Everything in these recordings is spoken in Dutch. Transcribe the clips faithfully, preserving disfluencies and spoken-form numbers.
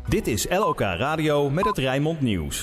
Dit is L O K Radio met het Rijnmond Nieuws.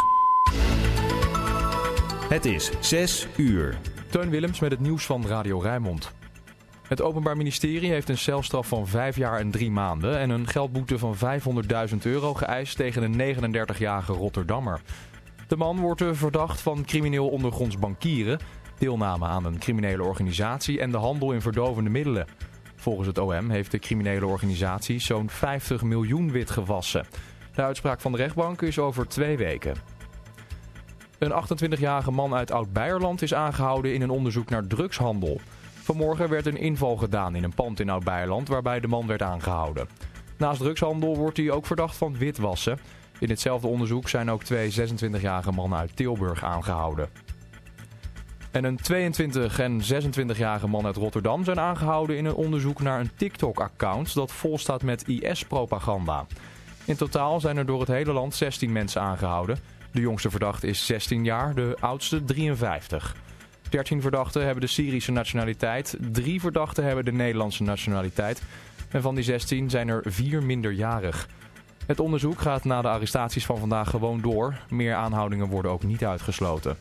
Het is zes uur. Teun Willems met het nieuws van Radio Rijnmond. Het Openbaar Ministerie heeft een celstraf van vijf jaar en drie maanden... en een geldboete van vijfhonderdduizend euro geëist tegen een negenendertigjarige Rotterdammer. De man wordt verdacht van crimineel ondergronds bankieren... deelname aan een criminele organisatie en de handel in verdovende middelen. Volgens het O M heeft de criminele organisatie zo'n vijftig miljoen wit gewassen. De uitspraak van de rechtbank is over twee weken. Een achtentwintigjarige man uit Oud-Beierland is aangehouden in een onderzoek naar drugshandel. Vanmorgen werd een inval gedaan in een pand in Oud-Beierland waarbij de man werd aangehouden. Naast drugshandel wordt hij ook verdacht van witwassen. In hetzelfde onderzoek zijn ook twee zesentwintigjarige mannen uit Tilburg aangehouden. En een tweeëntwintig- en zesentwintigjarige man uit Rotterdam zijn aangehouden in een onderzoek naar een TikTok-account dat vol staat met I S-propaganda. In totaal zijn er door het hele land zestien mensen aangehouden. De jongste verdachte is zestien jaar, de oudste drieënvijftig. dertien verdachten hebben de Syrische nationaliteit, drie verdachten hebben de Nederlandse nationaliteit. En van die zestien zijn er vier minderjarig. Het onderzoek gaat na de arrestaties van vandaag gewoon door. Meer aanhoudingen worden ook niet uitgesloten.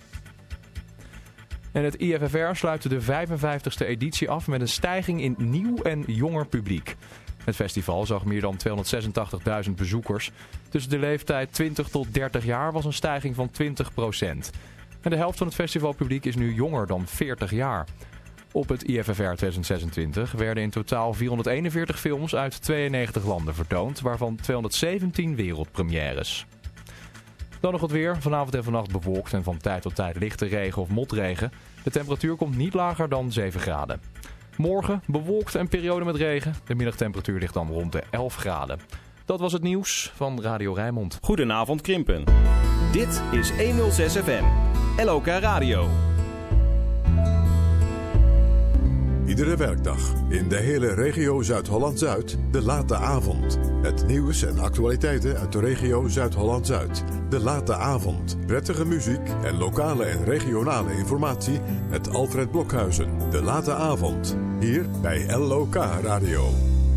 En het I F F R sluit de vijfenvijftigste editie af met een stijging in nieuw en jonger publiek. Het festival zag meer dan tweehonderdzesentachtigduizend bezoekers. Tussen de leeftijd twintig tot dertig jaar was een stijging van twintig procent. En de helft van het festivalpubliek is nu jonger dan veertig jaar. Op het I F F R tweeduizend zesentwintig werden in totaal vierhonderdeenenveertig films uit tweeënnegentig landen vertoond, waarvan tweehonderdzeventien wereldpremières. Dan nog het weer. Vanavond en vannacht bewolkt en van tijd tot tijd lichte regen of motregen. De temperatuur komt niet lager dan zeven graden. Morgen bewolkt en periode met regen. De middagtemperatuur ligt dan rond de elf graden. Dat was het nieuws van Radio Rijnmond. Goedenavond Krimpen. Dit is honderdzes F M. L O K Radio. Iedere werkdag in de hele regio Zuid-Holland-Zuid de late avond. Het nieuws en actualiteiten uit de regio Zuid-Holland-Zuid. De late avond. Prettige muziek en lokale en regionale informatie met Alfred Blokhuizen. De late avond. Hier bij L O K Radio.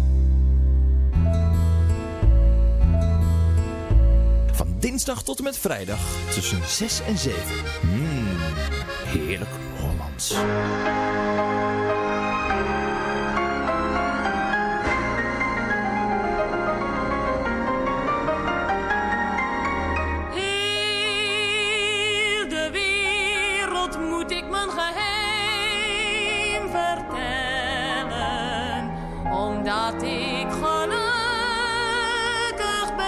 Van dinsdag tot en met vrijdag tussen zes en zeven. Mmm, heerlijk Hollands. Dat ik gelukkig ben.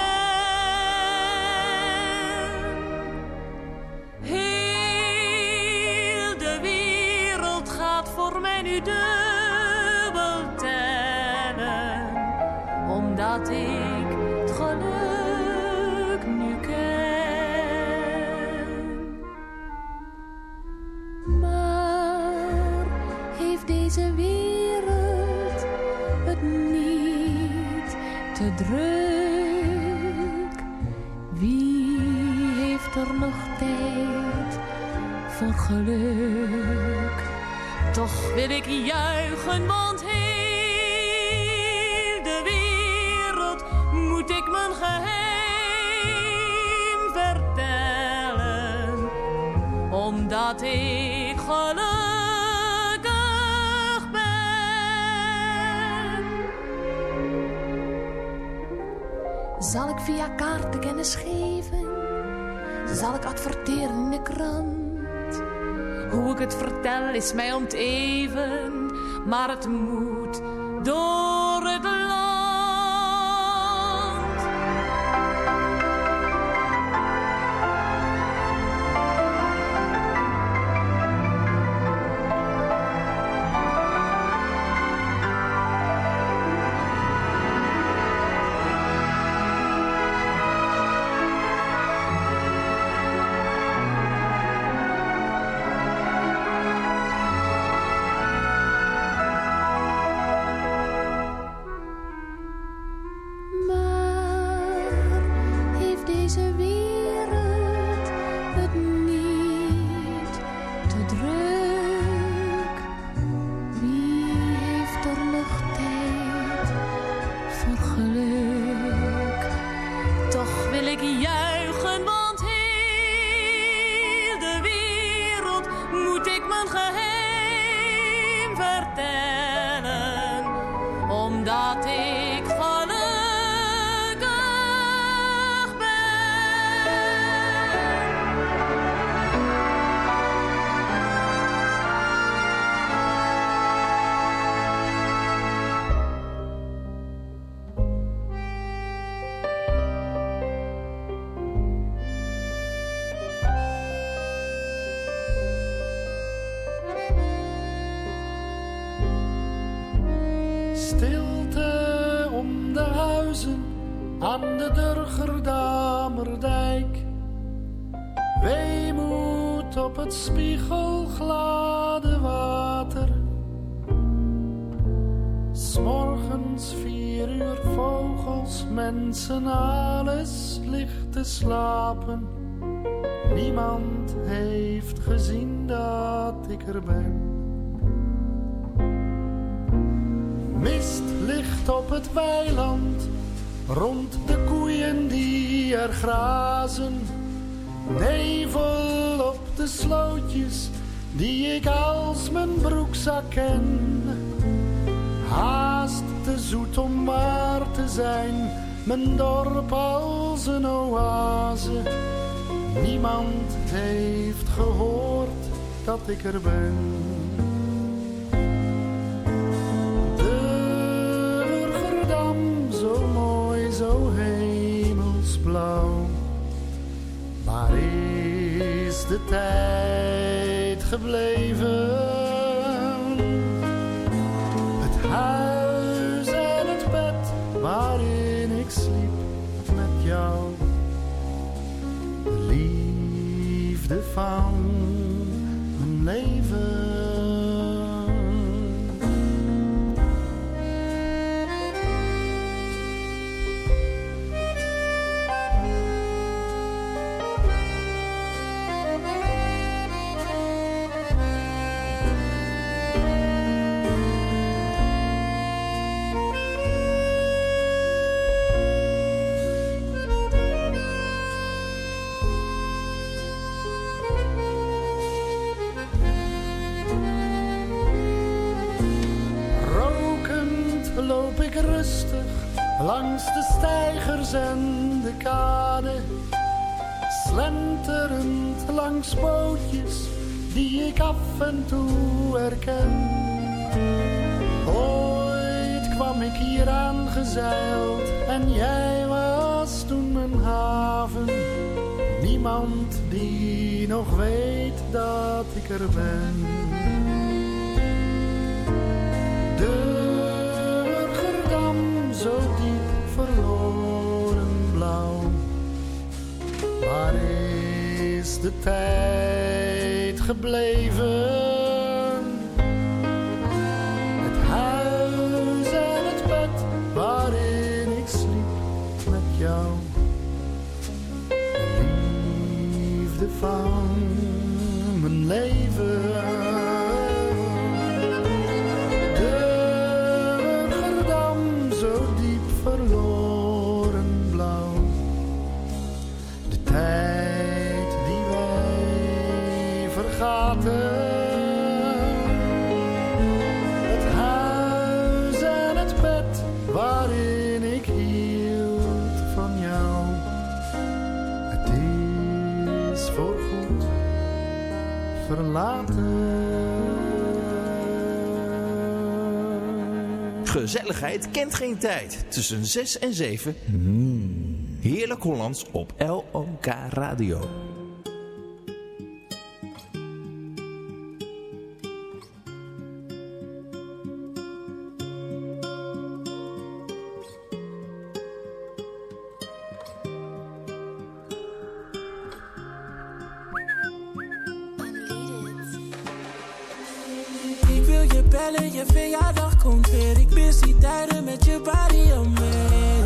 Heel de wereld gaat voor mij nu dubbel tellen, omdat ik het geluk nu ken. Maar heeft deze wereld niet te druk? Wie heeft er nog tijd voor geluk? Toch wil ik juichen, want heel de wereld moet ik mijn geheim vertellen, omdat ik geluk. Zal ik via kaarten kennis geven? Zal ik adverteren in de krant? Hoe ik het vertel is mij onteven, maar het moet door het land. aan de Durgerdamerdijk. Weemoed op het spiegelglade water. 'S morgens vier uur vogels, mensen, alles ligt te slapen. Niemand heeft gezien dat ik er ben. Mist ligt op het weiland, rond de koeien die er grazen. Nevel op de slootjes, die ik als mijn broekzak ken. Haast te zoet om waar te zijn, mijn dorp als een oase. Niemand heeft gehoord dat ik er ben. Durgerdam, zo mooi, zo hemelsblauw. Waar is de tijd gebleven? Het huis en het bed waarin ik sliep met jou. De liefde van mijn leven. Rustig langs de steigers en de kade, slenterend langs bootjes die ik af en toe herken. Ooit kwam ik hier aangezeild en jij was toen mijn haven. Niemand die nog weet dat ik er ben. De zo diep verloren blauw. Waar is de tijd gebleven? Het huis en het bed waarin ik sliep met jou. De liefde van mijn leven. Verloren blauw. De tijd die wij vergaten. Het huis en het bed waarin ik hield van jou. Het is voorgoed verlaten. Gezelligheid kent geen tijd. Tussen zes en zeven. Mm. Heerlijk Hollands op L O K Radio. Ik wil je bellen, je verjaardag komt weer. Ik mis die tijden met je body om me.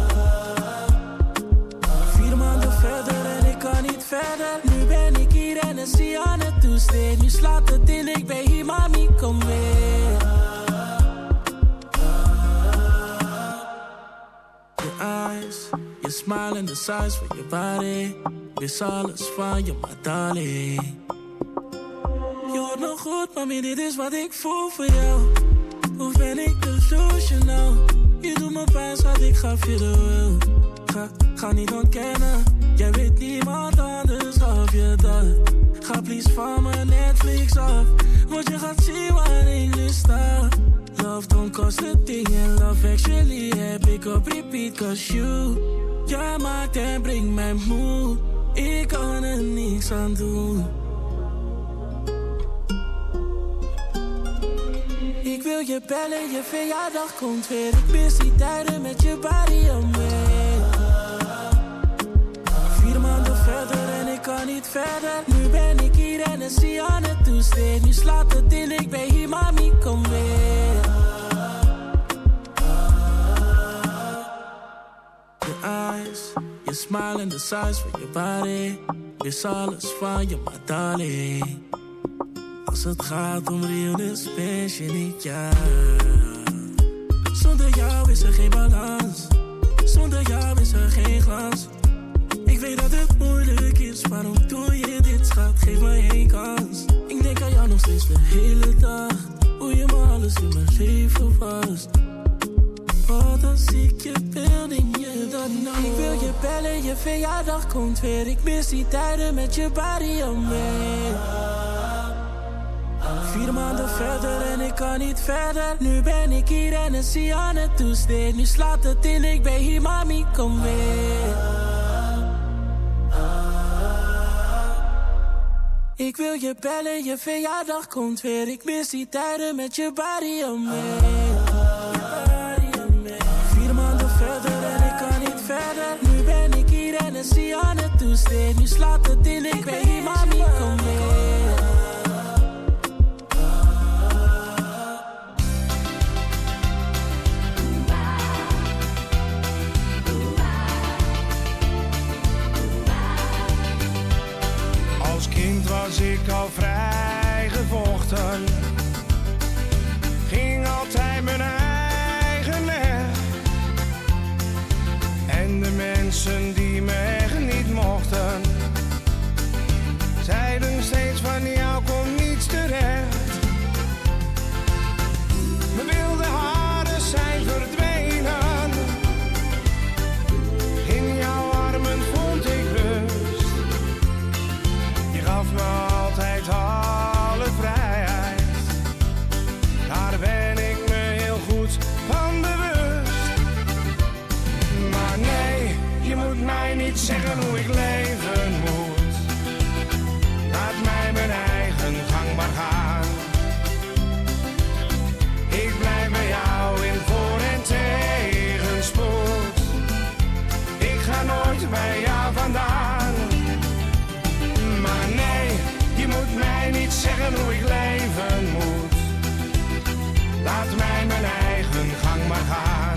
Vier maanden verder en ik kan niet verder. Nu ben ik hier en dan zie je aan het toesteen. Nu slaat het in, ik ben hier, mami, kom weer. Je eyes, je smile en de size van je body. Wist alles van je, maar darling. Je hoort me goed, mami, dit is wat ik voel voor jou. Hoe ben ik delusional? Je doet me pijn, schat, ik gaf je de wil. Ga, ga niet ontkennen, jij weet niemand anders of je dat. Ga please van mijn Netflix af, want je gaat zien waar ik nu sta. Love don't cost a thing and love actually heb ik op repeat, cause you. Jij maakt en brengt mij moe, ik kan er niks aan doen. Ik wil je bellen, je verjaardag komt weer. Ik mis die tijden met je body om me. Hennessy aan het toesteen. Nu slaat het in, ik ben hier, mami, kom weer. Je eyes, je smile en de size van je body. Wist alles van je, maar darling. Als het gaat om Rio, dus wist je niet, ja. Zonder jou is er geen balans. Zonder jou is er geen glans. Ik weet dat het moeilijk is, waarom doe je dit, schat? Geef me één kans. Ik denk aan jou nog steeds de hele dag. Hoe je me alles in mijn leven was. Wat als ik je bel en je dat nou. Ik wil je bellen, je verjaardag komt weer. Ik mis die tijden met je body om me. Vier maanden verder en ik kan niet verder. Nu ben ik hier en dan zie je aan het toesteen. Nu slaat het in, ik ben hier, mami, kom weer. Ik wil je bellen, je verjaardag komt weer. Ik mis die tijden met je body om me. Vier maanden verder en ik kan niet verder. Nu ben ik hier en dan zie je aan het toesteen. Nu slaat het in, ik ben hier, mami, kom weer. Was ik al vrijgevochten, ging altijd mijn eigen weg. En de mensen die me echt niet mochten, zeiden steeds van jou komt niets terecht. Mijn wilde haren zijn verdwenen, in jouw armen vond ik rust. Gaf me altijd alle vrijheid, daar ben ik me heel goed van bewust. Maar nee, je moet mij niet zeggen hoe ik leven moet. Laat mij mijn eigen gang maar gaan. Ik blijf bij jou in voor- en tegenspoed. Ik ga nooit bij jou vandaan. Maar nee, je moet mij niet zeggen hoe ik leven moet. Laat mij mijn eigen gang maar gaan.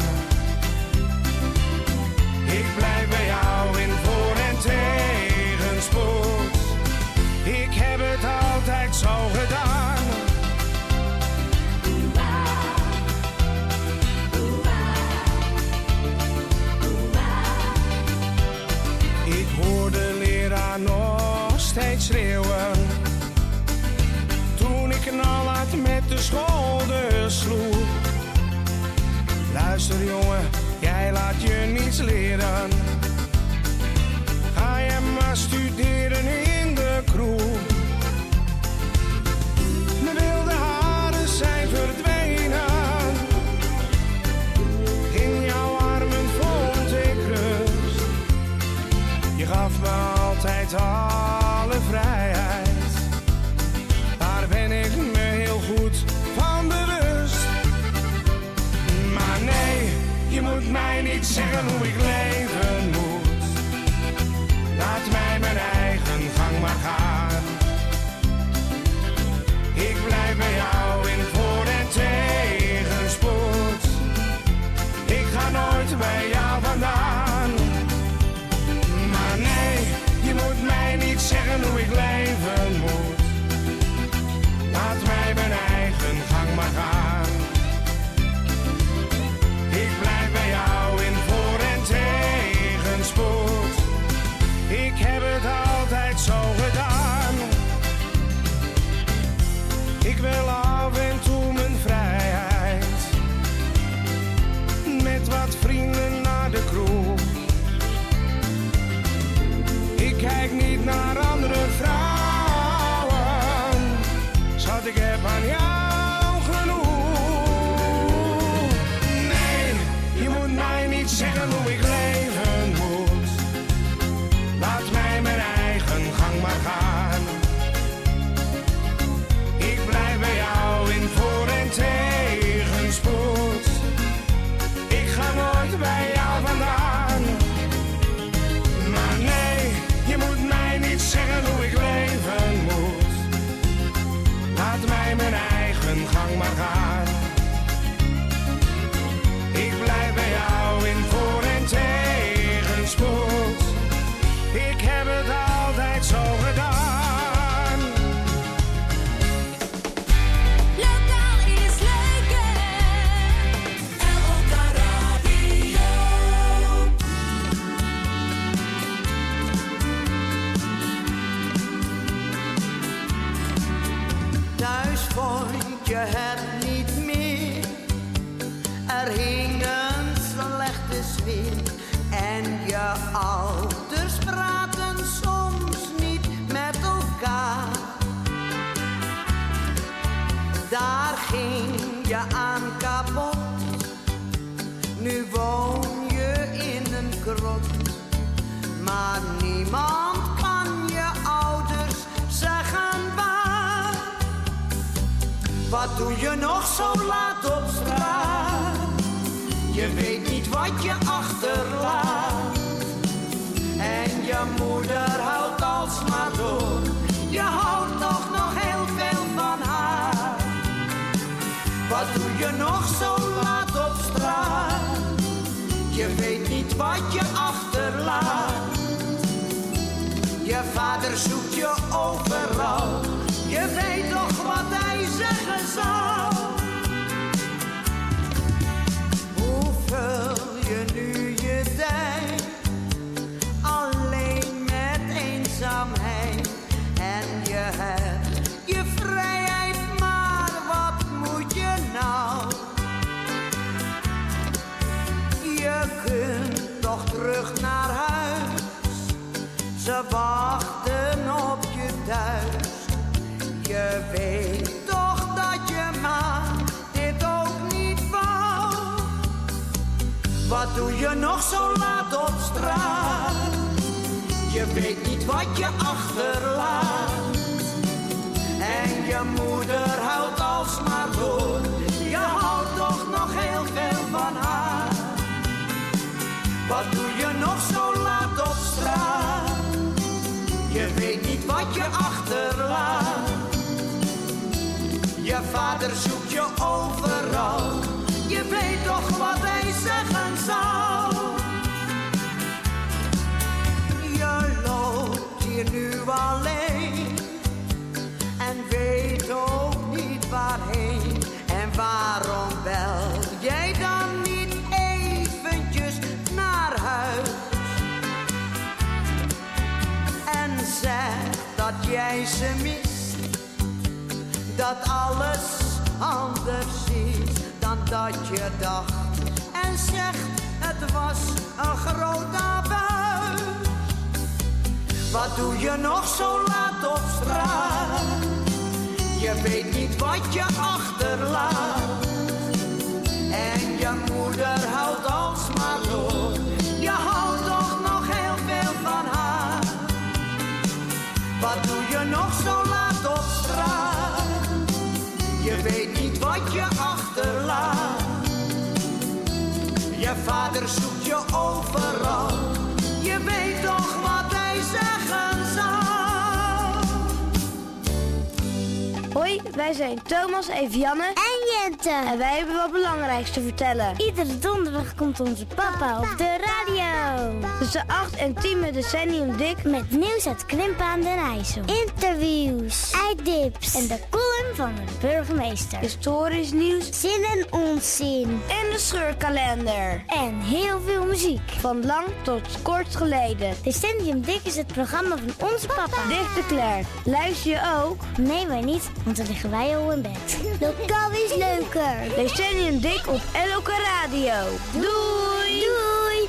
Ik blijf bij jou in voor- en tegenspoed. Ik heb het altijd zo gedaan. Ik hoor de leraar nog steeds schreeuwen, toen ik knalhard met de schouders sloeg. Luister jongen, jij laat je niets leren. Ga je maar studeren in de kroeg. Mijn wilde haren zijn verdwenen, in jouw armen vond ik rust. Je gaf me altijd alle vrijheid, daar ben ik me heel goed van bewust. Maar nee, je moet mij niet zeggen hoe ik leven moet. Laat mij mijn eigen gang maar gaan. Ik blijf bij jou in voor- en tegenspoed. Ik ga nooit bij jou vandaan. Maar nee, je moet mij niet zeggen hoe ik leven moet. Laat mij mijn eigen gang maar gaan. Ik blijf bij jou in voor- en tegenspoed. ouders praten soms niet met elkaar. Daar ging je aan kapot. Nu woon je in een krot. Maar niemand kan je ouders zeggen waar. Wat doe je nog zo laat op straat? Je weet niet wat je achterlaat. En je moeder houdt alsmaar door. Je houdt toch nog heel veel van haar. Wat doe je nog zo laat op straat? Je weet niet wat je achterlaat. Je vader zoekt je overal. Je weet toch wat hij zeggen zal. Hoe vul je nu je tijd? Alleen met eenzaamheid. En je hebt je vrijheid, maar wat moet je nou? Je kunt toch terug naar huis. Ze wachten op je thuis. Je weet toch dat je maar dit ook niet wou. Wat doe je nog zo laat op straat? Je weet niet wat je achterlaat. En je moeder houdt alsmaar door. Je houdt toch nog heel veel van haar. Wat doe je nog zo laat op straat? Je weet niet wat je achterlaat. Je vader zoekt je overal. Je weet toch wat hij zeggen zal. Je loopt hier nu alleen. En weet ook niet waarheen. En waarom bel jij dan niet eventjes naar huis? En zeg dat jij ze mist. Dat alles anders is dan dat je dacht. En zegt het was een groot abuis. Wat doe je nog zo laat op straat? Je weet niet wat je achterlaat. En je moeder houdt alsmaar door. Je houdt toch nog heel veel van haar. Wat doe je nog zo laat op straat? Je weet niet wat je achterlaat. Je vader zoekt je overal. Je weet toch wat hij zeggen zal. Hoi, wij zijn Thomas, Evianne en Jente. En wij hebben wat belangrijks te vertellen. Iedere donderdag komt onze papa op de radio. Tussen acht en tien met Decennium Dik. Met nieuws uit Krimpen aan den IJssel. Interviews, einddips en de column van de burgemeester. Historisch nieuws, zin en onzin. En de scheurkalender. En heel veel muziek. Van lang tot kort geleden. Decennium Dik is het programma van onze papa. Dichter Claire, luister je ook? Nee, wij niet, want dan liggen wij al in bed. Lokaal is leuker. Decennium Dik op L O K Radio. Doei! Doei!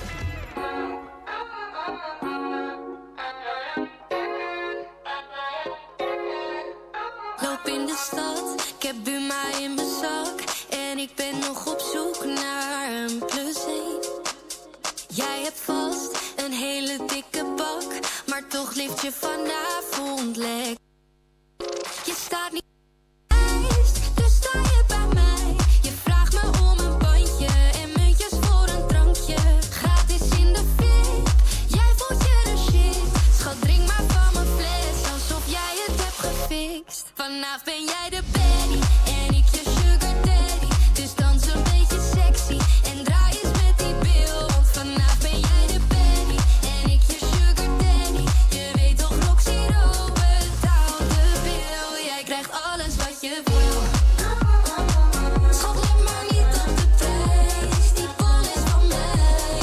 Loop in de stad, ik heb Buma in mijn zak. En ik ben nog op zoek naar een plus één. Jij hebt vast een hele dikke bak, maar toch leeft je vanavond lekker. Je staat niet ijs, dus sta je bij mij. Je vraagt me om een bandje en muntjes voor een drankje. Gratis in de VIP, jij voelt je de shit. Schat, drink maar van mijn fles, alsof jij het hebt gefixt. Vanavond ben jij de baddie en ik je sugar daddy. Dus dans een beetje sexy en draai eens met die bil. Want vanavond ben jij de baddie en ik je sugar daddy. Je weet toch, Roxy Rob betaalt de bil. Jij krijgt alles wat je wil. Schat, let maar niet op de prijs. Die bol is van mij.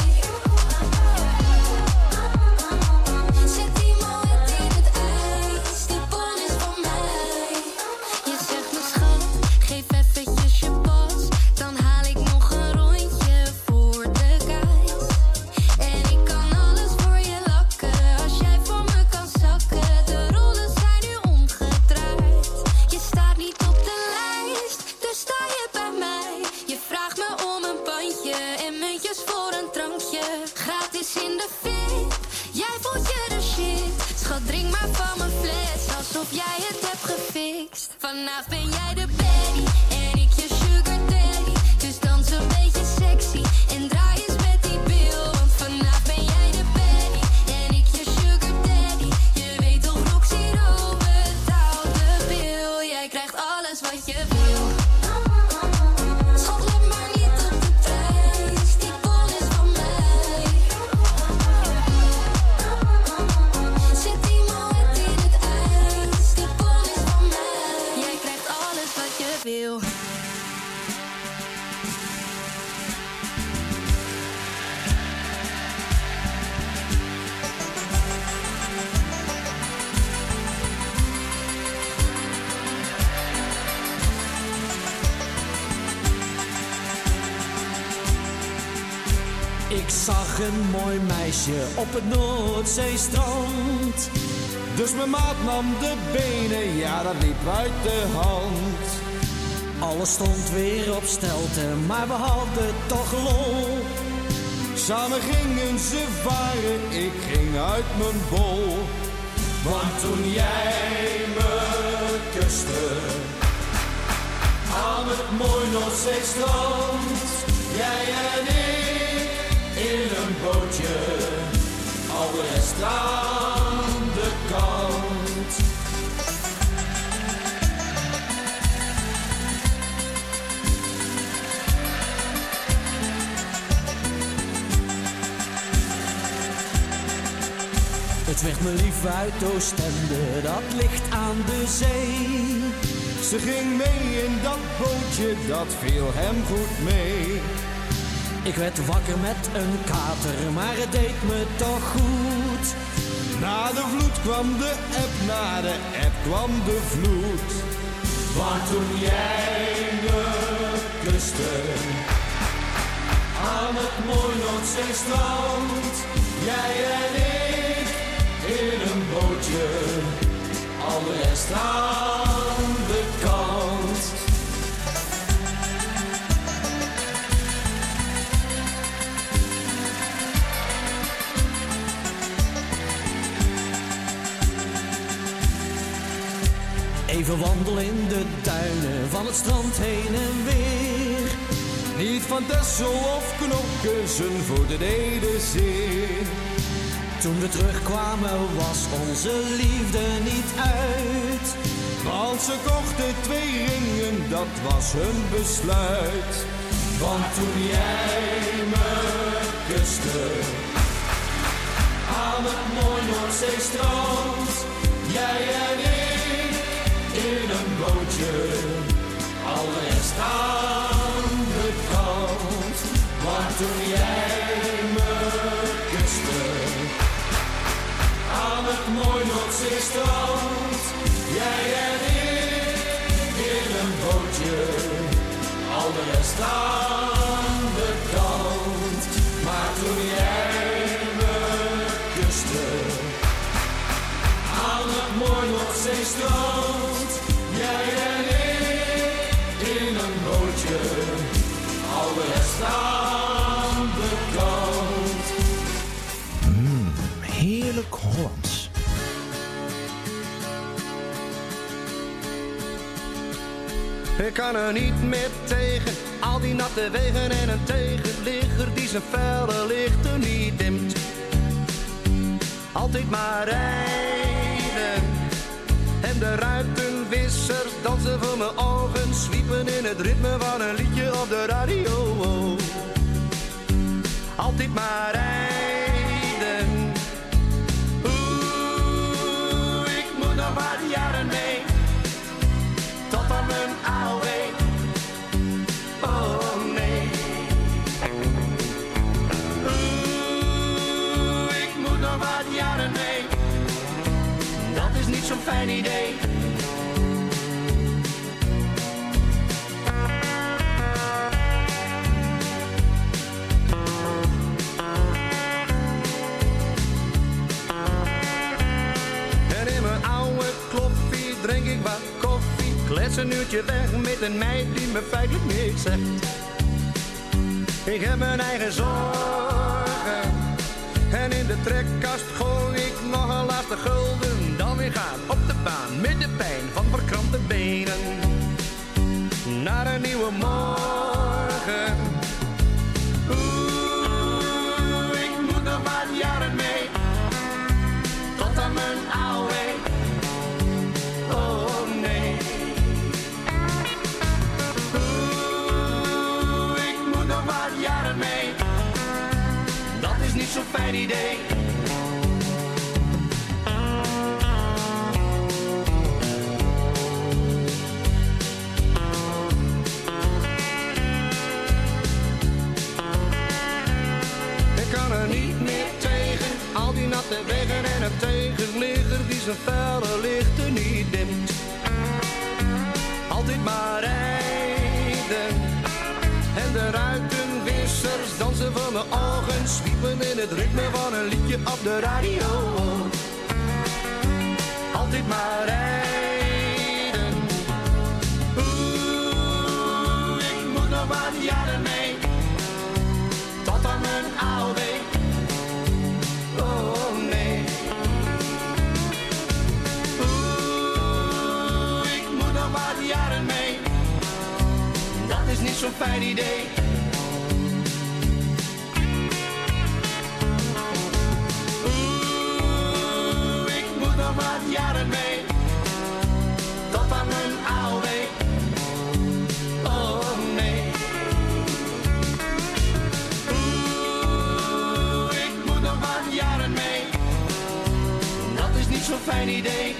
Zet die moed in het ijs. Die bol is van mij. Je alsof jij het hebt gefixt. Vandaag ben jij de baddie en ik je sugar daddy. Dus dans een beetje sexy en draai eens met die bil. Want vandaag ben jij de baddie en ik je sugar daddy. Je weet toch, Roxy Rowe betaalt de bil. Jij krijgt alles wat je wil. Schat, let maar niet op de prijs. Die bon is van mij. Zet die moed in het ijs. Die bon is van mij. Jij krijgt alles wat je wil. Ik zag een mooi meisje op het Noordzeestrand. Dus mijn maat nam de benen, ja dat liep uit de hand. Alles stond weer op stelten, maar we hadden toch lol. Samen gingen ze varen, ik ging uit mijn bol. Want toen jij me kuste, aan het mooi Noordzeestrand, jij en ik in een bootje, al de rest aan de kant. Het werd me lief uit Oostende, dat ligt aan de zee. Ze ging mee in dat bootje, dat viel hem goed mee. Ik werd wakker met een kater, maar het deed me toch goed. Na de vloed kwam de app, na de app kwam de vloed. Want toen jij me kuste, aan het mooi Noordzeestrand, jij en ik in een bootje, al de rest aan de kant. Even wandelen in de duinen, van het strand heen en weer. Niet van Texel of Knokke, zijn voeten deden zeer. Toen we terugkwamen was onze liefde niet uit. Want ze kochten twee ringen, dat was hun besluit. Want toen jij me kuste, aan het mooi Noordzeestrand, jij en ik in een bootje, al de rest aan de kant. Want toen jij me kuste, aan het mooi Noordzeestrand, jij en ik in een bootje, al de rest aan de kant. Maar toen jij me kuste, aan het mooi Noordzeestrand, jij en ik in een bootje, al de rest aan de kant. Mmm, heerlijk Hollands. Ik kan er niet meer tegen, al die natte wegen en een tegenligger die zijn felle lichten niet dimt. Altijd maar rijden en de ruitenwissers dansen voor mijn ogen, zwiepen in het ritme van een liedje op de radio. Altijd maar rijden, oeh, ik moet nog wat jaren mee, tot aan mijn A O W, oh nee. Oeh, ik moet nog wat jaren mee, dat is niet zo'n fijn idee. En in mijn oude kloffie drink ik wat koffie, klets een uurtje weg met een meid die me feitelijk niks zegt. Ik heb mijn eigen zorgen en in de trekkast gooi ik nog een laatste gulden, dan weer gaan op de baan met de pijn van verkrampte benen. Naar een nieuwe morgen. Oeh, ik moet nog wat jaren mee. Tot aan mijn oude. Oh nee. Oeh, ik moet nog wat jaren mee. Dat is niet zo'n fijn idee. De wegen en een tegenligger die zijn felle lichten niet dimt. Altijd maar rijden. En de ruitenwissers dansen van mijn ogen, zwiepen in het ritme van een liedje op de radio. Altijd maar rijden. Oeh, ik moet nog wat jaren mee. Tot aan mijn oude. Niet zo'n fijn idee. Oeh, ik moet nog wat jaren mee. Tot aan mijn oude. Oh nee. Oeh, ik moet nog wat jaren mee. Dat is niet zo'n fijn idee.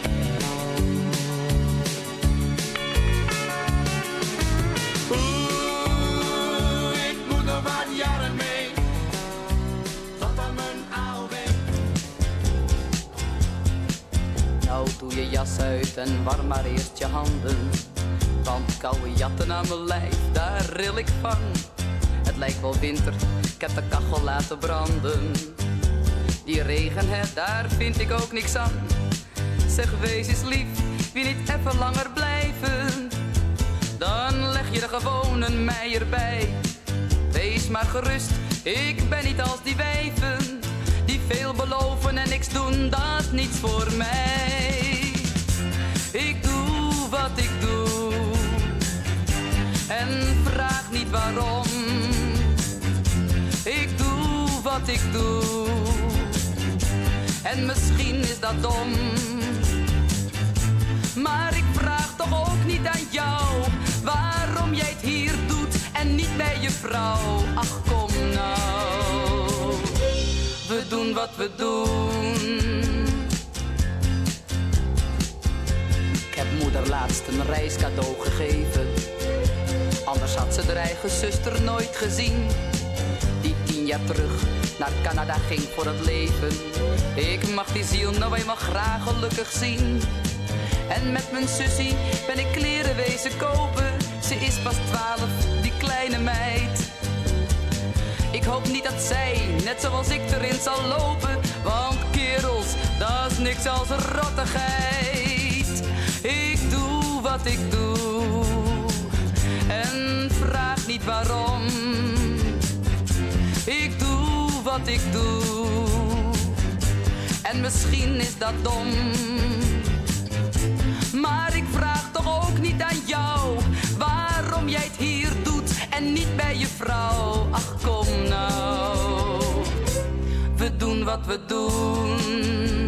Doe je jas uit en warm maar eerst je handen. Want koude jatten aan mijn lijf, daar ril ik van. Het lijkt wel winter, ik heb de kachel laten branden. Die regen, hè, daar vind ik ook niks aan. Zeg, wees eens lief, wie niet even langer blijven. Dan leg je er gewoon een mei erbij. Wees maar gerust, ik ben niet als die wijven. Die veel beloven en niks doen, dat niets voor mij. Ik doe wat ik doe en vraag niet waarom. Ik doe wat ik doe en misschien is dat dom. Maar ik vraag toch ook niet aan jou waarom jij het hier doet en niet bij je vrouw. Ach, kom nou, we doen wat we doen. Ik heb moeder laatst een reiscadeau gegeven. Anders had ze haar eigen zuster nooit gezien. Die tien jaar terug naar Canada ging voor het leven. Ik mag die ziel nou eenmaal graag gelukkig zien. En met mijn sussie ben ik kleren wezen kopen. Ze is pas twaalf, die kleine meid. Ik hoop niet dat zij, net zoals ik, erin zal lopen. Want kerels, dat is niks als rottigheid. Ik doe wat ik doe en vraag niet waarom. Ik doe wat ik doe en misschien is dat dom. Maar ik vraag toch ook niet aan jou waarom jij het hier doet en niet bij je vrouw. Ach, kom nou, we doen wat we doen.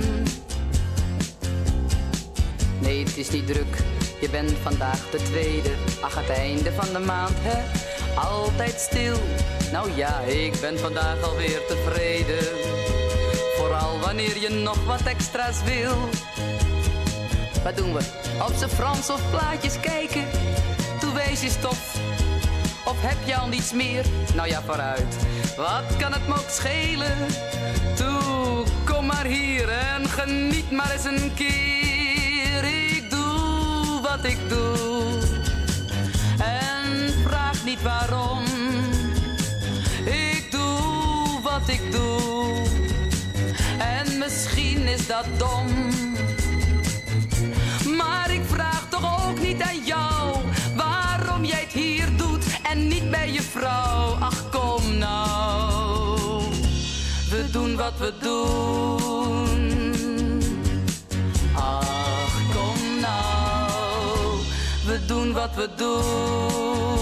Nee, het is niet druk, je bent vandaag de tweede. Ach, het einde van de maand, hè, altijd stil. Nou ja, ik ben vandaag alweer tevreden. Vooral wanneer je nog wat extra's wil. Wat doen we? Op z'n Frans of plaatjes kijken? Toe wees je stof. Of heb je al niets meer? Nou ja, vooruit. Wat kan het me ook schelen? Toe, kom maar hier en geniet maar eens een keer. Ik doe wat ik doe en vraag niet waarom. Ik doe wat ik doe en misschien is dat dom. Maar ik vraag toch ook niet aan jou waarom jij het hier doet en niet bij je vrouw. Ach, kom nou, we doen wat we doen. Ach, kom wat we doen.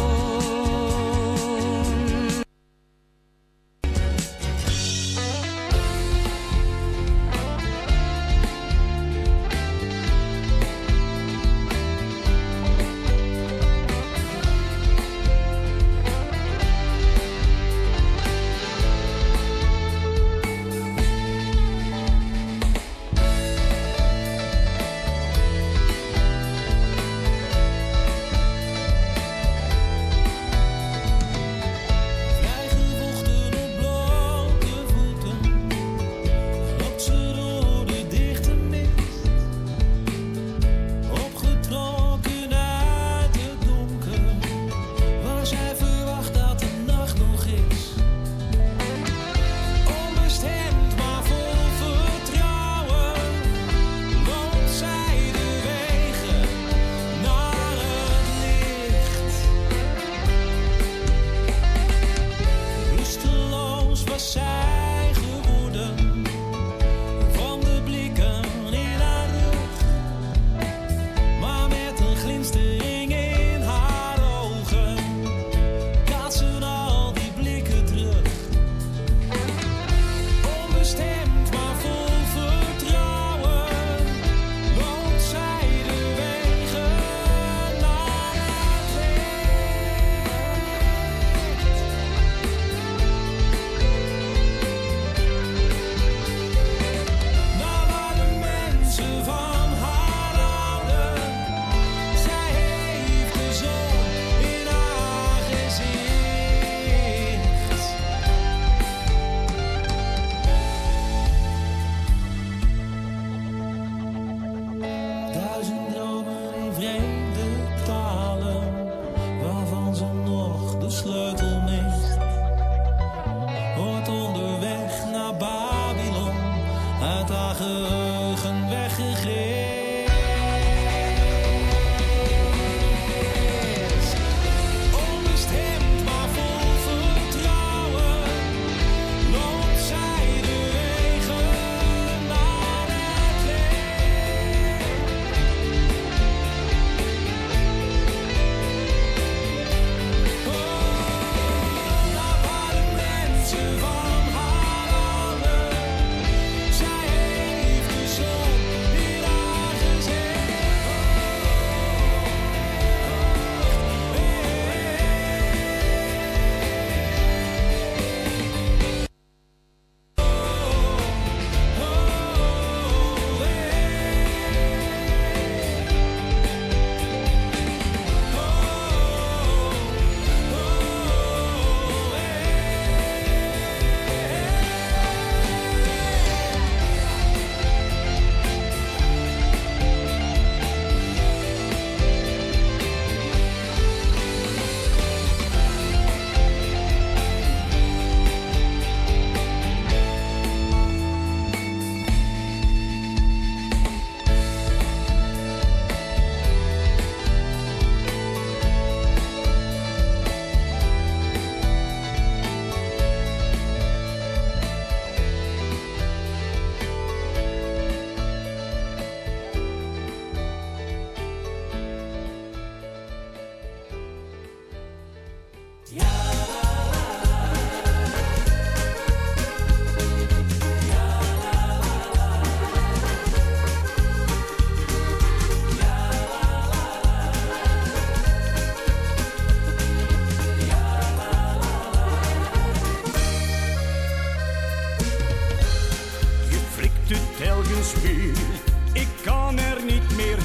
Ik kan er niet meer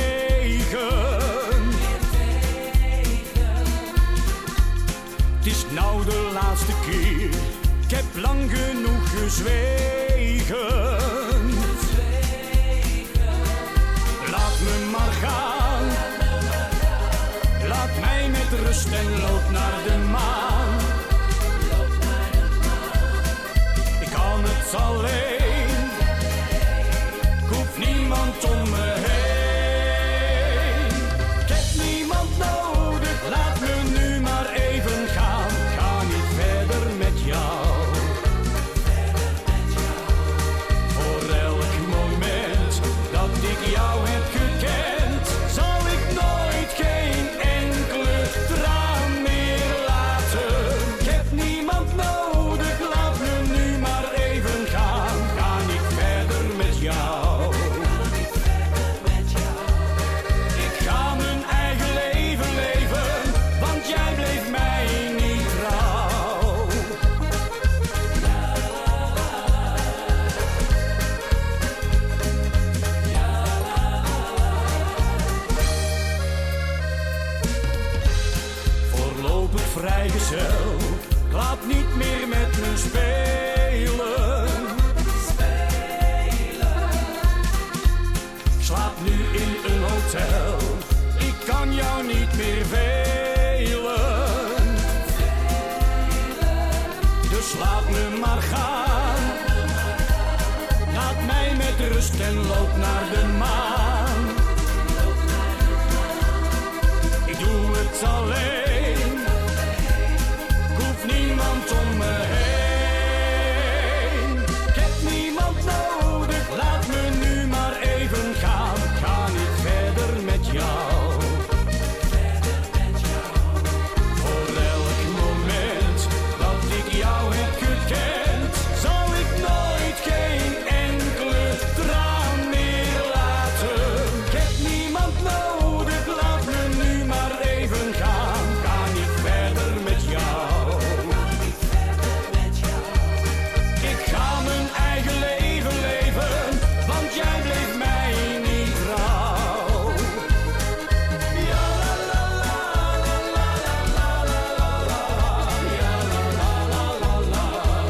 tegen. Het is nou de laatste keer. Ik heb lang genoeg gezwegen. Laat me maar gaan. Laat mij met rust en loop naar de maan. Ik kan het alleen. Niemand om me heen. Ik heb niemand nodig, laat me nu maar even gaan. Ga niet verder met jou. rust en loop naar de maan. Ik doe het alleen, ik hoef niemand om me heen. Ik heb niemand nodig, laat me nu maar even gaan. Ik ga niet verder met jou. Voor elk moment dat ik jou heb gekend, zal ik nooit geen enkele traan meer laten. Ik heb niemand nodig, laat me nu maar even gaan. Ik ga niet verder met jou. Ik ga mijn eigen leven leven, want jij bleef mij niet trouw. Ja la la la la la la la la la, ja la la la la la.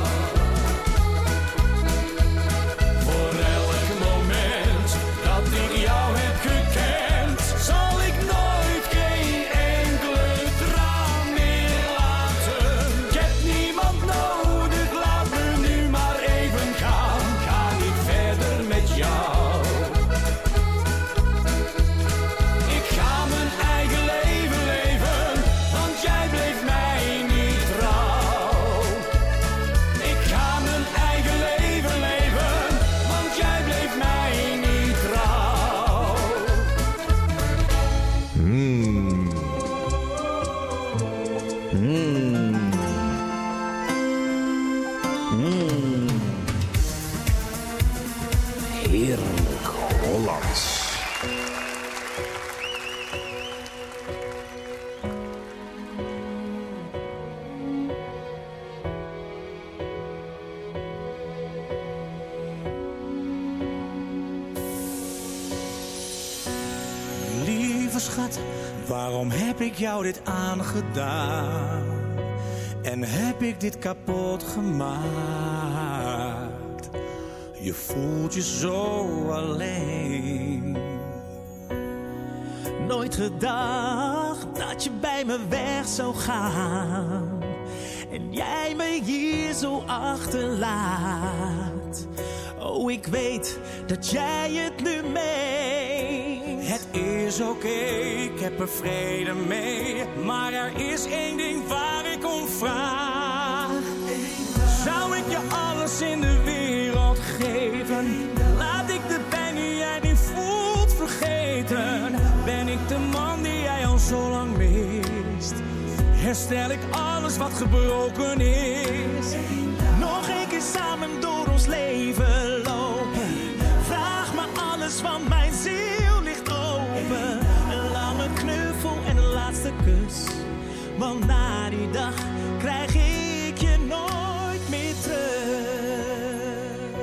Voor elk moment dat ik jou heb gekend, zal ik nooit geen enkele traan meer laten. Ik heb niemand nodig, laat me nu maar even gaan. Ik ga niet verder met jou. Ik ga mijn eigen leven leven, want jij bleef mij niet trouw. Ik ga mijn eigen leven leven, want jij bleef mij niet trouw. Mmm. Mmm. Mmm. Heerlijk Hollands. Lieve schat, waarom heb ik jou dit aangedaan? En heb ik dit kapot gemaakt? Je voelt je zo alleen. Nooit gedacht dat je bij me weg zou gaan. En jij me hier zo achterlaat. Oh, ik weet dat jij het nu meent. Het is oké, ik heb er vrede mee. Maar er is één ding waar ik om vraag. Zou ik je alles in de wereld geven? Laat ik de pijn die jij nu voelt vergeten? Ben ik de man die jij al zo lang mist? Herstel ik alles wat gebroken is? Nog één keer samen door ons leven lopen. Vraag me alles, want mijn ziel ligt open. Een lange knuffel en een laatste kus. Want na die dag krijg ik je nooit meer terug.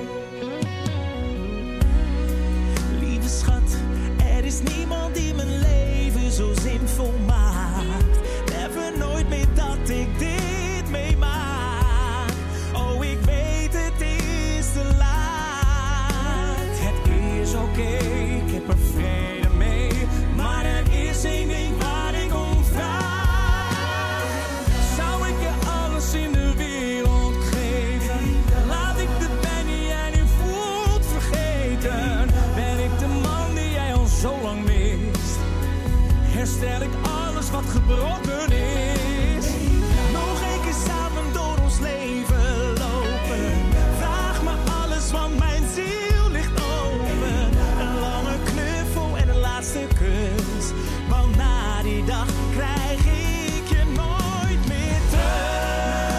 Lieve schat, er is niemand die mijn leven zo zinvol maakt. Never nooit meer dat ik dit meemaak. Oh, ik weet het is te laat. Het is oké, ik heb er vrede mee. Maar er is één ding waar ik om vraag. Zou ik je alles in de wereld geven? Laat ik de pijn die jij nu voelt vergeten? Ben ik de man die jij al zo lang mist? Herstel ik alles wat gebroken is? Nog één keer samen door ons leven lopen. Vraag me alles, want mijn ziel ligt open. Een lange knuffel en een laatste kus. Want na die dag krijg ik je nooit meer terug.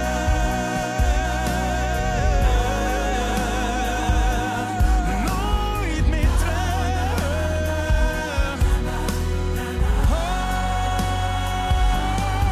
Nooit meer terug. Oh.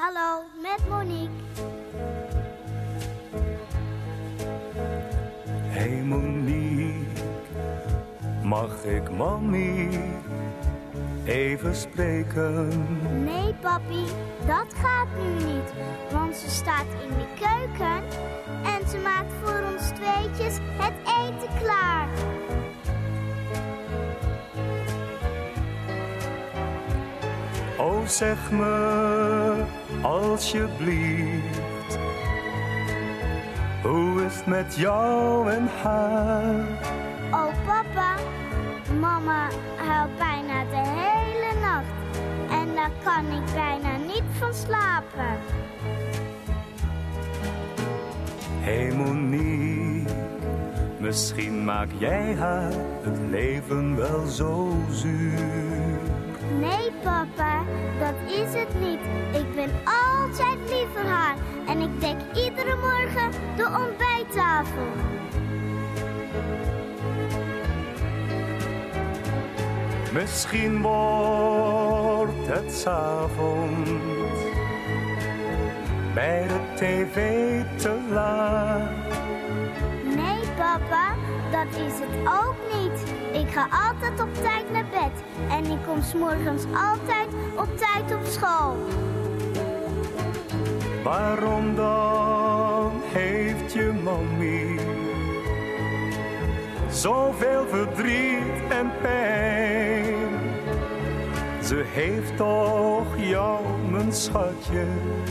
Hallo, met Monique. Hey Monique, mag ik mami even spreken? Nee papi, dat gaat nu niet, want ze staat in de keuken en ze maakt voor ons tweetjes het eten klaar. Oh, zeg me alsjeblieft, hoe is het met jou en haar? Oh papa, mama huilt bijna de hele nacht en daar kan ik bijna niet van slapen. Hey Monique, misschien maak jij haar het leven wel zo zuur. Nee papa, dat is het niet. Ik ben altijd lief voor haar en ik dek iedere morgen de ontbijttafel. Misschien wordt het 's avonds bij de tv te laat. Nee papa, dat is het ook niet. Ik ga altijd op tijd naar bed en ik kom 's morgens altijd op tijd op school. Waarom dan heeft je mami zoveel verdriet en pijn? Ze heeft toch jou, mijn schatje,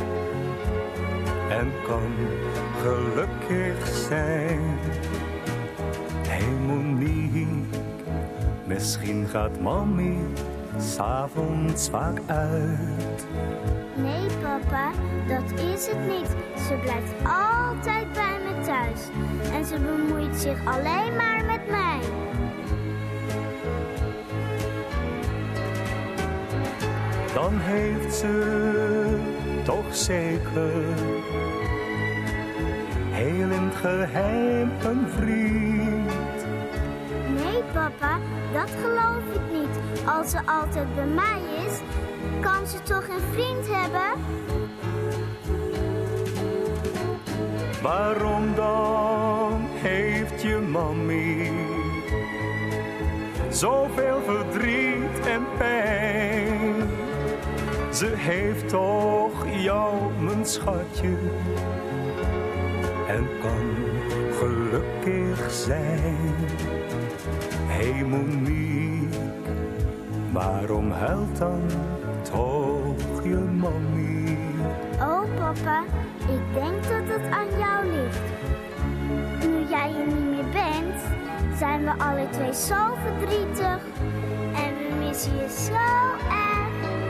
en kan gelukkig zijn. Hey Monique, misschien gaat mami 's avonds vaak uit. Nee papa, dat is het niet. Ze blijft altijd bij me thuis en ze bemoeit zich alleen maar met mij. Dan heeft ze toch zeker heel in het geheim een vriend. Nee papa, dat geloof ik niet. Als ze altijd bij mij is, kan ze toch een vriend hebben? Waarom dan heeft je mami zoveel verdriet en pijn? Ze heeft toch jou, mijn schatje, en kan gelukkig zijn. Hey Monique, waarom huilt dan toch je mami? Oh papa, ik denk dat het aan jou ligt. Nu jij er niet meer bent, zijn we alle twee zo verdrietig en we missen je zo erg.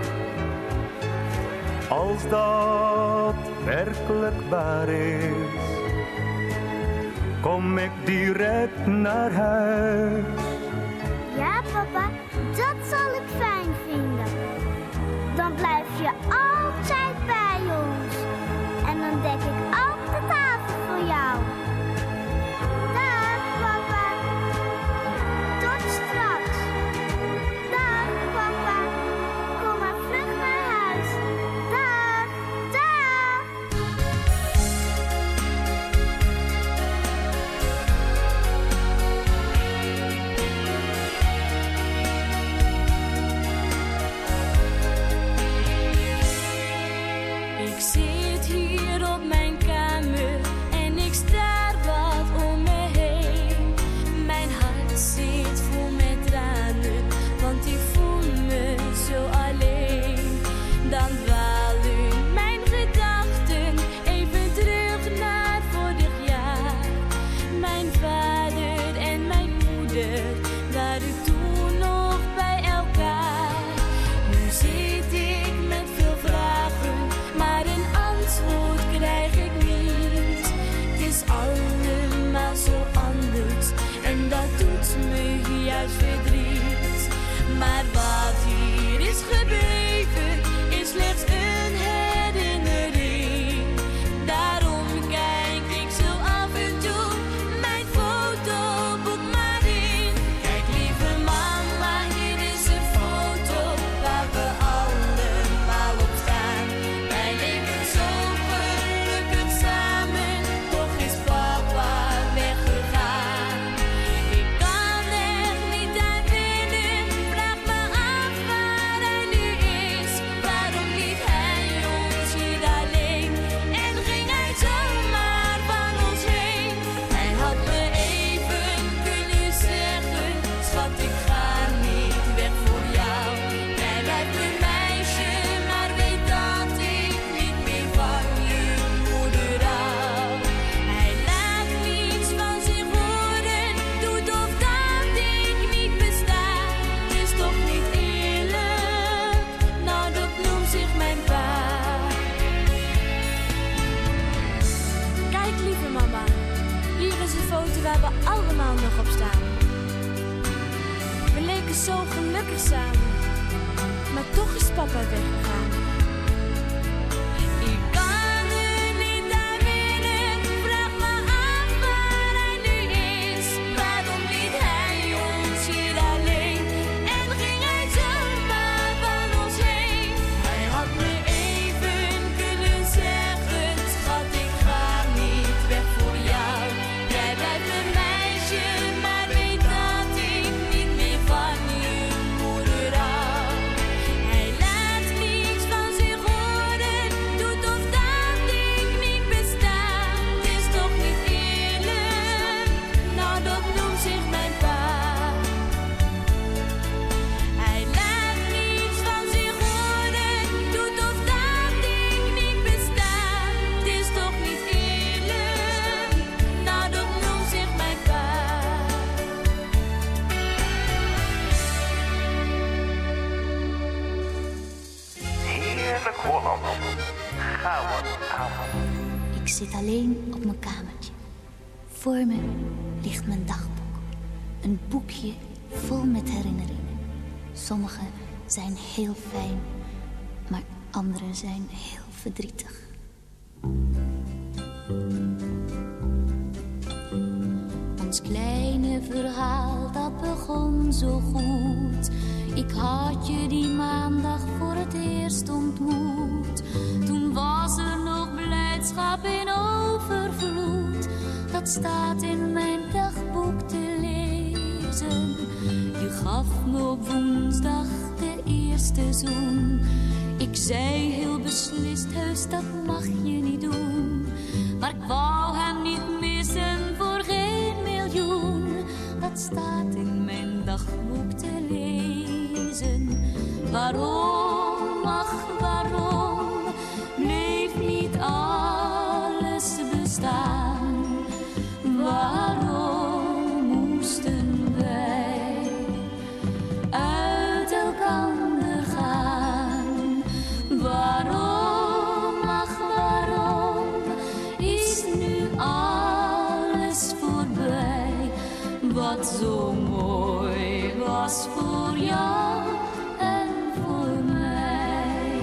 Als dat werkelijk waar is, kom ik direct naar huis. Ja papa, dat zal ik fijn vinden. Dan blijf je altijd bij ons. En dan dek ik ook de tafel voor jou. Dag papa. Tot straks. Dag papa. Kom maar vlug naar huis. Dag, dag. Ik zit hier op mijn buiten waar we allemaal nog op staan. We leken zo gelukkig samen, maar toch is papa weggegaan. Ik kan nu niet herinneren, vraag me af waar hij nu is. Waarom liet hij ons hier alleen en ging hij zomaar van ons heen? Hij had me even kunnen zeggen, schat, ik ga niet weg voor jou. Jij blijft een meisje, maar weet dat ik niet meer van je moeder hou. Hij laat niets van zich horen, doet of dat ik niet besta. Het is toch niet eerlijk, nou dat noemt zich mijn pa. Hij laat niets van zich horen, doet of dat ik niet besta. Het is toch niet eerlijk, nou dat noemt zich mijn pa. Heerlijk Holland. Gouden avond. Ik zit alleen op mijn kamertje. Voor me ligt mijn dagboek. Een boekje vol met herinneringen. Sommige zijn heel fijn, maar andere zijn heel verdrietig. Ons kleine verhaal, dat begon zo goed. Ik had je die maandag voor het eerst ontmoet. Toen was er nog blijdschap in overvloed. Dat staat in mijn dagboek te lezen. Je gaf me op woensdag de eerste zoen. Ik zei heel beslist, heus dat mag je niet doen. Maar ik wou hem niet missen voor geen miljoen. Dat staat in mijn dagboek te lezen. Waarom, ach waarom, bleef niet alles bestaan? Waarom moesten wij uit elkander gaan? Waarom, ach waarom, is nu alles voorbij? Wat zo mooi was voor jou en voor mij.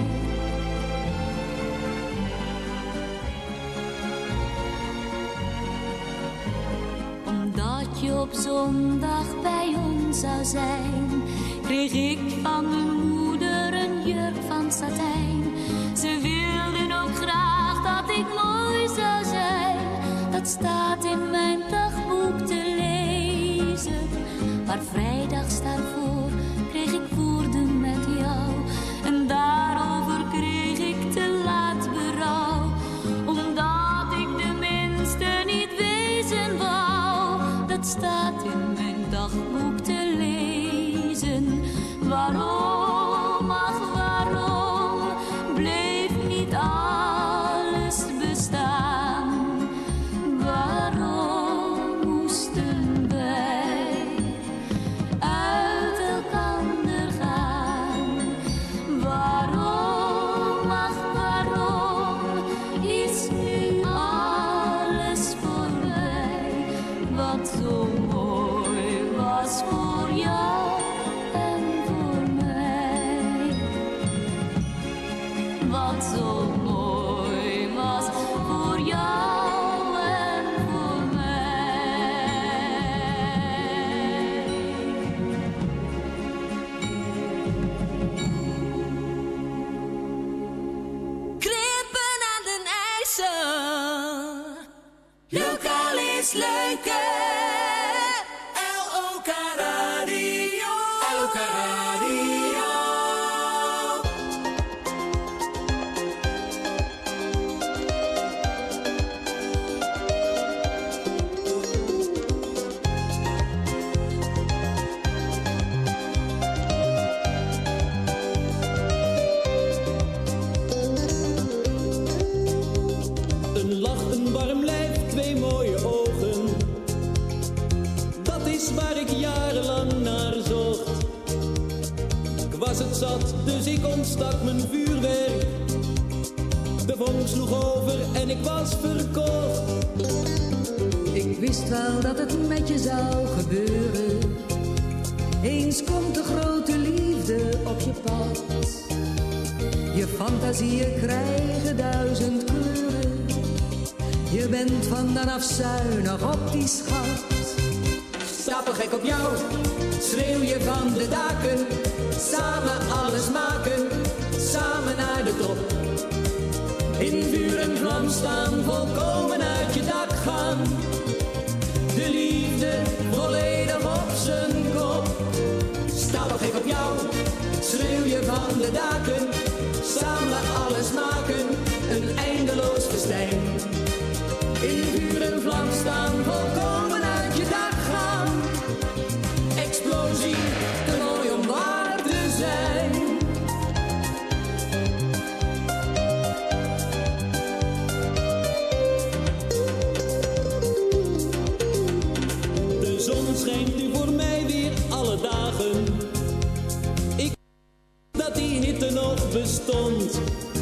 Omdat je op zondag bij ons zou zijn, kreeg ik van mijn moeder een jurk van satijn. Ze wilden ook graag dat ik mooi zou zijn. Dat staat in mijn dagboek te lezen. Maar vrijdags daarvoor kreeg ik woorden met jou. En daarover kreeg ik te laat berouw. Omdat ik de minste niet wezen wou. Dat staat in mijn dagboek te lezen. Waarom, ach waarom, bleef niet alles bestaan? Waarom moesten wij uit elkander gaan? Waarom, ach waarom, is nu alles voorbij? Wat zo mooi was voor jou en voor mij. Wat zo mooi was voor jou en voor mij. Krippen aan den ijzer. Lokaal is leuker. L O K Radio. L O K Radio. Een lach, een warm lijf, twee mooie ogen. Dat is waar ik jarenlang naar zocht. Ik was het zat, dus ik ontstak mijn vuurwerk. De vonk sloeg over en ik was verkocht. Ik Ik wist wel dat het met je zou gebeuren. Eens komt de grote liefde op je pad. Je fantasieën krijgen duizend kleuren. Je bent van dan af zuinig op die schat. Stapelgek op jou, schreeuw je van de daken. Samen alles maken, samen naar de top. In vuur en vlam staan, volkomen uit je dak gaan. De liefde volledig op zijn kop. Stapelgek op jou, schreeuw je van de daken. Samen alles maken, een eindeloos festijn. In vuur en vlam staan, volkomen uit je dak gaan. Explosie, te mooi om waar te zijn. De zon schijnt nu voor mij weer alle dagen. Ik dat die hitte nog bestond.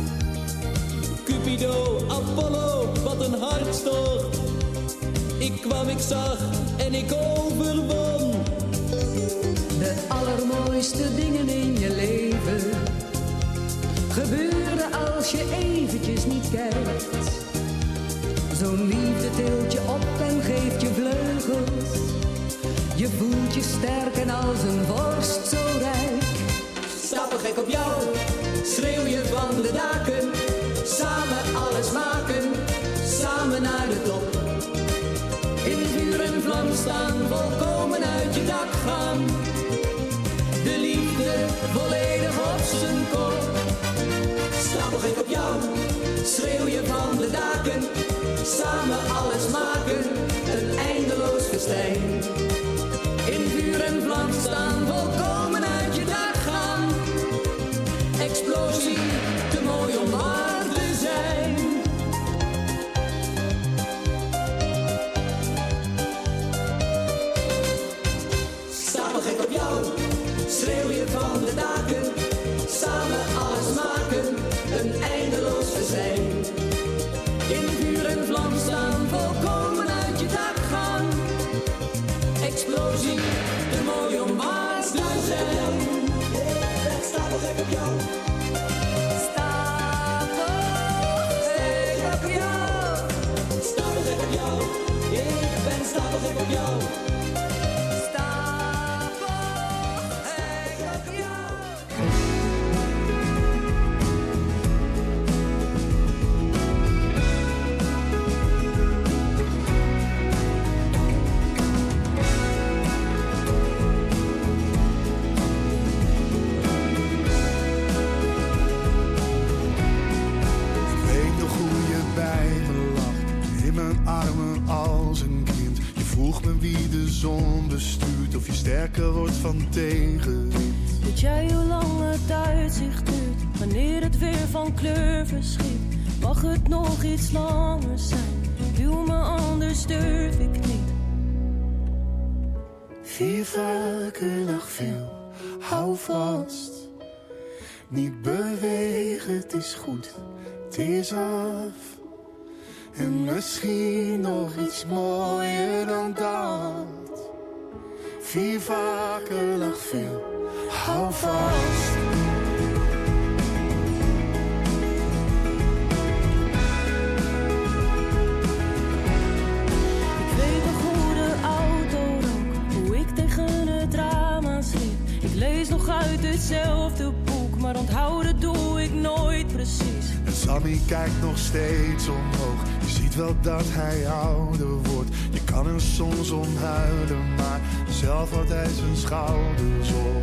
Cupido, Apollo, wat een hartstocht. Ik kwam, ik zag en ik overwon. De allermooiste dingen in je leven gebeuren als je eventjes niet kijkt. Zo'n liefde tilt je op en geeft je vleugels. Je voelt je sterk en als een vorst zo rijk. Stapelgek op jou, schreeuw je van de daken. Samen alles maken, samen naar de top. In vuur en vlam staan, volkomen uit je dak gaan. De liefde volledig op zijn kop. Stapelgek op jou, schreeuw je van de daken. Samen alles maken, een eindeloos festijn. In vuur en vlam staan, volkomen uit je dak gaan. Explosie, te mooi om waar te zijn. Stapelgek op jou, schreeuw je van de daken. Samen alles maken, een eindeloos festijn. In vuur en vlam staan, volkomen uit je dak gaan. Explosie, te mooi om waar te zijn. Stapelgek op jou. Stapelgek op jou. Stapelgek op jou. Ik ben stapelgek op jou. Stapelgek op jou. Wie de zon bestuurt of je sterker wordt van tegenwind. Weet jij hoe lang het uitzicht duurt, wanneer het weer van kleur verschiet? Mag het nog iets langer zijn, duw me anders durf ik niet. Vier vaker nog veel, hou vast. Niet bewegen, het is goed, het is af. En misschien nog iets mooier dan dat. Vier vaker lag veel, hou vast. Ik weet nog hoe de auto rook, hoe ik tegen het raam aansliep. Ik lees nog uit hetzelfde boek, maar onthouden doe ik nooit precies. En Sammy kijkt nog steeds omhoog. Je ziet wel dat hij ouder wordt. Je kan er soms om huilen, maar zelf houdt hij zijn schouders op.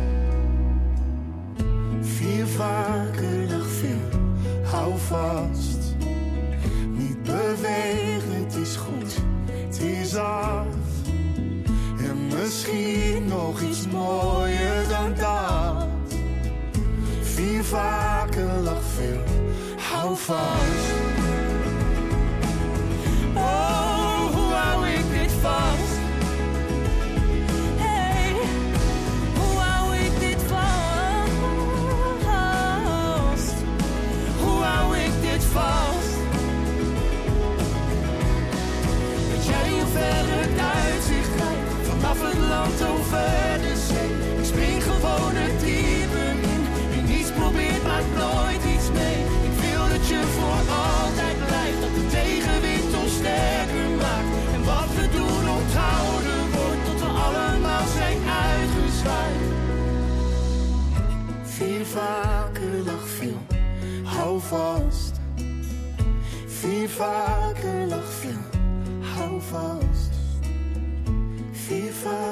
Vier vaker lag veel, hou vast. Niet bewegen, het is goed, het is af. En misschien nog iets mooier dan dat. Vier vaker lag veel, hou vast. Oh, hoe hou ik dit vast? Hey, hoe hou ik dit vast? Hoe hou ik dit vast? Weet jij hoe ver vaker lag veel, hou vast. Vier vaker lag veel, hou vast. Vier vaker.